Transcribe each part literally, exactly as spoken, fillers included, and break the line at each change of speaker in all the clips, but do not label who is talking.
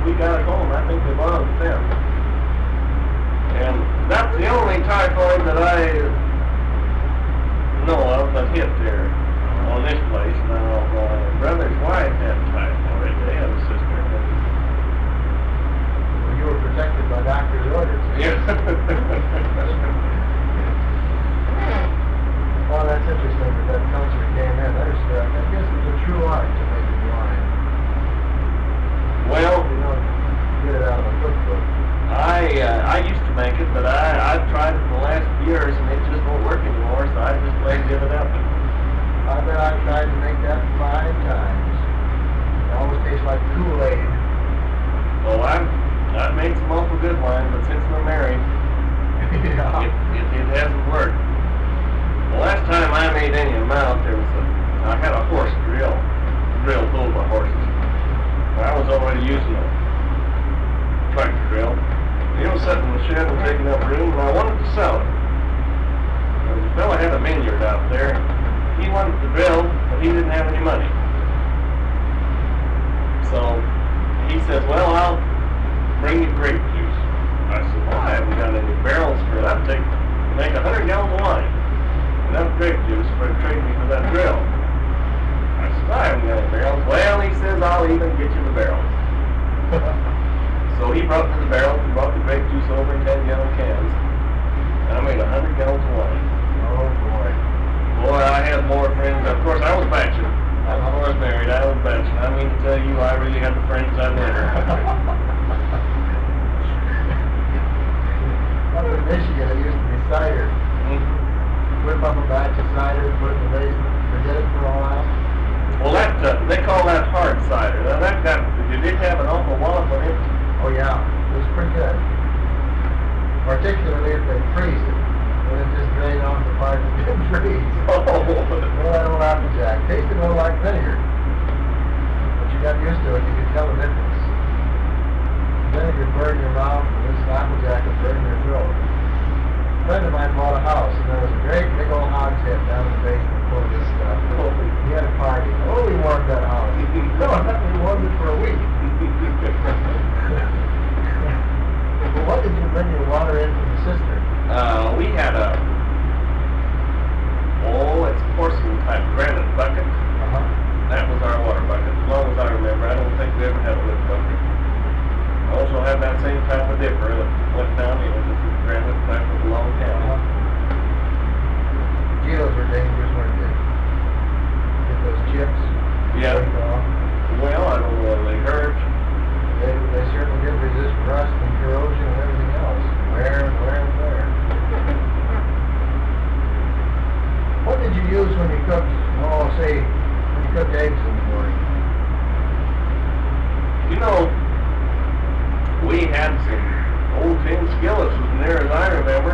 we got it home, I think they bought it then. And that's the only typhoid that I know of that hit there on this place. Now, my brother's wife had typhoid. They had a sister.
Well, you were protected by doctor's orders.
Yeah.
Well, that's interesting that that country came in. There's, uh, I guess it's a true art to make it wine.
Well,
You don't get it out of a cookbook.
I uh, I used to make it, but I I've tried it for the last years and it just won't work anymore. So I just plain give it up.
I bet I've tried to make that five times. It always tastes like Kool-Aid.
Well, I've I've made some awful good wine, but since we're married,
Yeah.
it, it, it hasn't worked. The last time I made any amount, there was a I had a horse drill, drill pulled by horses. I was already using a tractor drill. It was sitting in the shed and taking up room, and I wanted to sell it. There was a fellow had a vineyard out there. He wanted to drill, but he didn't have any money. So he says, well, I'll bring you grape juice. I said, well, I haven't got any barrels for that. That'd take, make a hundred gallons of wine. Enough grape juice for to trade me for that drill. I said, I haven't got any barrels. Well, he says, I'll even get you the barrels. So he brought me the barrels and brought the grape juice over in ten gallon cans. And I made a hundred gallons of wine.
Oh boy.
Boy, I had more friends. Of course, I was bachelor. I was married. I was bachelor. I mean to tell you, I really had the friends I never.
Up in Michigan, it used to be cider.
Mm-hmm.
Whip up a batch of cider, put it in the basement, forget it for a while.
Well, that uh, they call that hard cider. Now that got you did have an awful wallop on it.
Oh yeah, it was pretty good. Particularly if they freeze it. Then it just drained off the part that didn't freeze.
Oh.
Well, that old Applejack. Tasted a little like vinegar. But you got used to it, you could tell the difference. Vinegar burned your mouth, and this Applejack would burn your throat. A friend of mine bought a house, and there was a great big old hogshead down in the basement full of this stuff. He had a party. Oh, he warmed that house. No, he warmed it for a week. Well, what did you bring your water in from the cistern?
Uh, we had a oh, it's porcelain type granite bucket.
Uh-huh.
That was our water bucket, as long as I remember. I don't think we ever had a lid bucket. I also had that same type of dipper that went down in it. This is granite type with a long handle.
Geos were dangerous, weren't they? Get those chips.
Yeah.
break off.
Well, I don't know whether they hurt.
They, they certainly did resist rust and corrosion and everything else. Wear and wear and wear. What did you use when you cooked, oh, say, when you cooked eggs in the morning?
You know, we had some old tin skillets as near as I remember.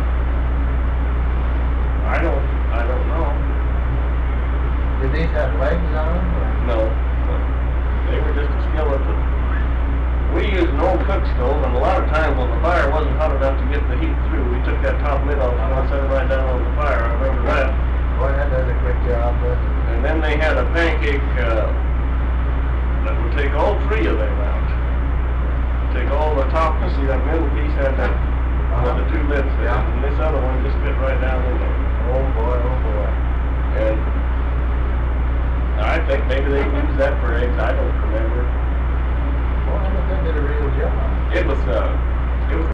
I don't, I don't know.
Did these have legs on them? Or?
No, no. They were just a skillet. That we used an old cook stove, and a lot of times when the fire wasn't hot enough to get the heat through, we took that top lid off and set it right down on the fire. I remember that.
Boy, that does a quick job, doesn't it?
And then they had a pancake uh, that would take all three of them out. Take all the top, you see that middle piece had that, uh, the two lids there,
Yeah.
and this other one just fit right down in there.
Oh boy, oh boy.
And I think maybe they used that for eggs. I don't remember.
Well, I think they did a real job.
It was uh,